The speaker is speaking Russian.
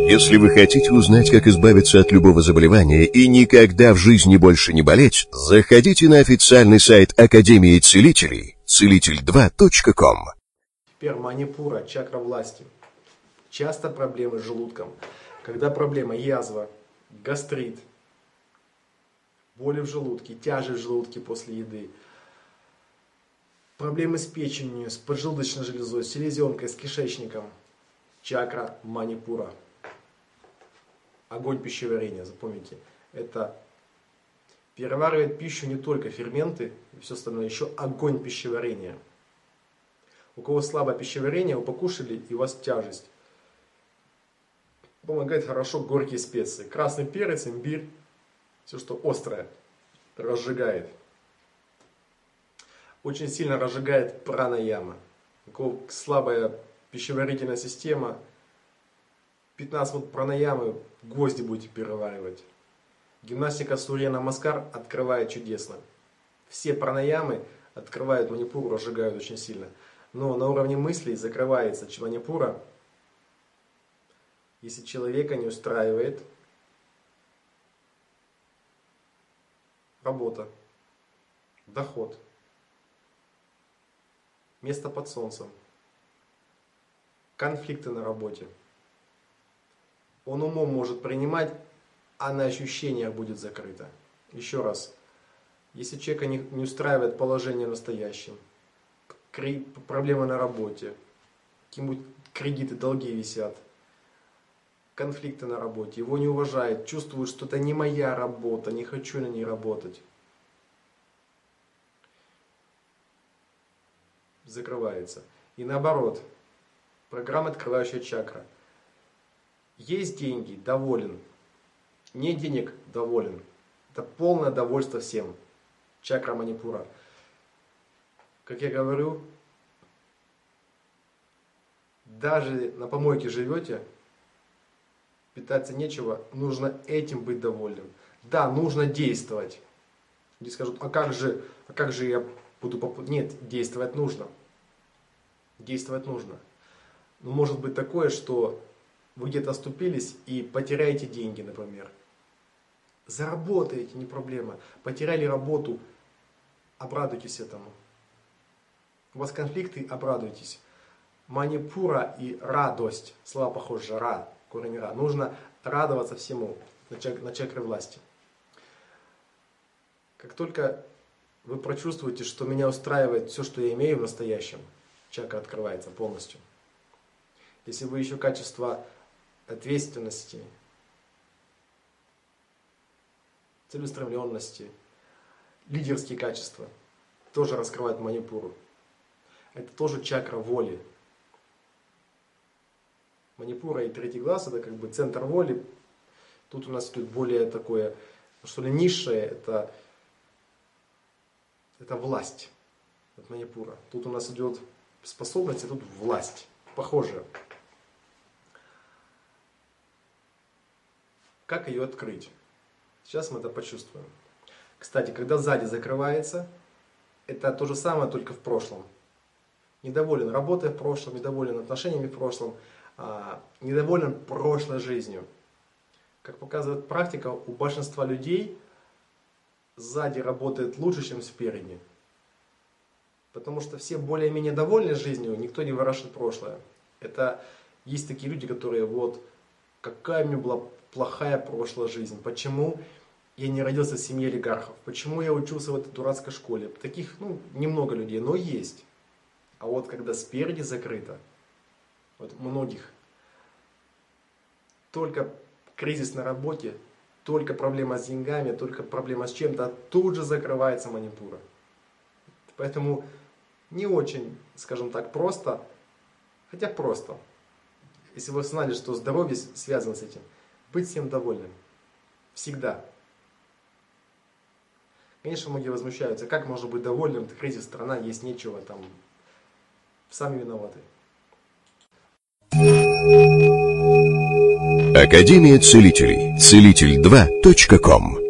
Если вы хотите узнать, как избавиться от любого заболевания и никогда в жизни больше не болеть, заходите на официальный сайт Академии Целителей целитель2.com. Теперь манипура, чакра власти. Часто проблемы с желудком. Когда проблема язва, гастрит, боли в желудке, тяжесть в желудке после еды, проблемы с печенью, с поджелудочной железой, с селезенкой, с кишечником. Чакра манипура. Огонь пищеварения, запомните. Это переваривает пищу не только ферменты и все остальное, еще огонь пищеварения. У кого слабое пищеварение, вы покушали и у вас тяжесть. Помогает хорошо горькие специи. Красный перец, имбирь, все что острое, разжигает. Очень сильно разжигает пранаяма. У кого слабая пищеварительная система, 15 минут пранаямы, гвозди будете переваривать. Гимнастика Сурья Намаскар открывает чудесно. Все пранаямы открывают манипуру, разжигают очень сильно. Но на уровне мыслей закрывается манипура, если человека не устраивает работа, доход, место под солнцем, конфликты на работе. Он умом может принимать, а на ощущениях будет закрыто. Еще раз, если человека не устраивает положение в настоящем, проблемы на работе, какие-нибудь кредиты, долги висят, конфликты на работе, его не уважают, чувствуют, что это не моя работа, не хочу на ней работать. Закрывается. И наоборот, программа «Открывающая чакра». Есть деньги, доволен. Нет денег, доволен. Это полное довольство всем. Чакра манипура. Как я говорю, даже на помойке живете, питаться нечего, нужно этим быть довольным. Да, нужно действовать. Люди скажут, а как же я буду... Нет, действовать нужно. Действовать нужно. Но может быть такое, что вы где-то оступились и потеряете деньги, например. Заработаете, не проблема. Потеряли работу, обрадуйтесь этому. У вас конфликты, обрадуйтесь. Манипура и радость. Слова похожи, ра, корень ра. Нужно радоваться всему на чакре власти. Как только вы прочувствуете, что меня устраивает все, что я имею в настоящем, чакра открывается полностью. Если вы еще качество ответственности, целеустремленности, лидерские качества тоже раскрывают манипуру. Это тоже чакра воли. Манипура и третий глаз — это как бы центр воли. Тут у нас идет более такое, что ли, низшее, это власть. Это манипура. Тут у нас идет способность, а тут власть. Похоже. Как ее открыть? Сейчас мы это почувствуем. Кстати, когда сзади закрывается, это то же самое, только в прошлом. Недоволен работой в прошлом, недоволен отношениями в прошлом, недоволен прошлой жизнью. Как показывает практика, у большинства людей сзади работает лучше, чем спереди. Потому что все более-менее довольны жизнью, никто не ворошит прошлое. Это есть такие люди, которые вот, какая у меня была плохая прошлая жизнь, почему я не родился в семье олигархов, почему я учился в этой дурацкой школе. Таких, немного людей, но есть. А вот когда спереди закрыто, вот многих, только кризис на работе, только проблема с деньгами, только проблема с чем-то, тут же закрывается манипура. Поэтому не очень, скажем так, просто, хотя просто. Если вы знали, что здоровье связано с этим, быть всем довольным. Всегда. Конечно, многие возмущаются, как можно быть довольным, это кризис, страна, есть нечего, там, сами виноваты. Академия Целителей целитель2.com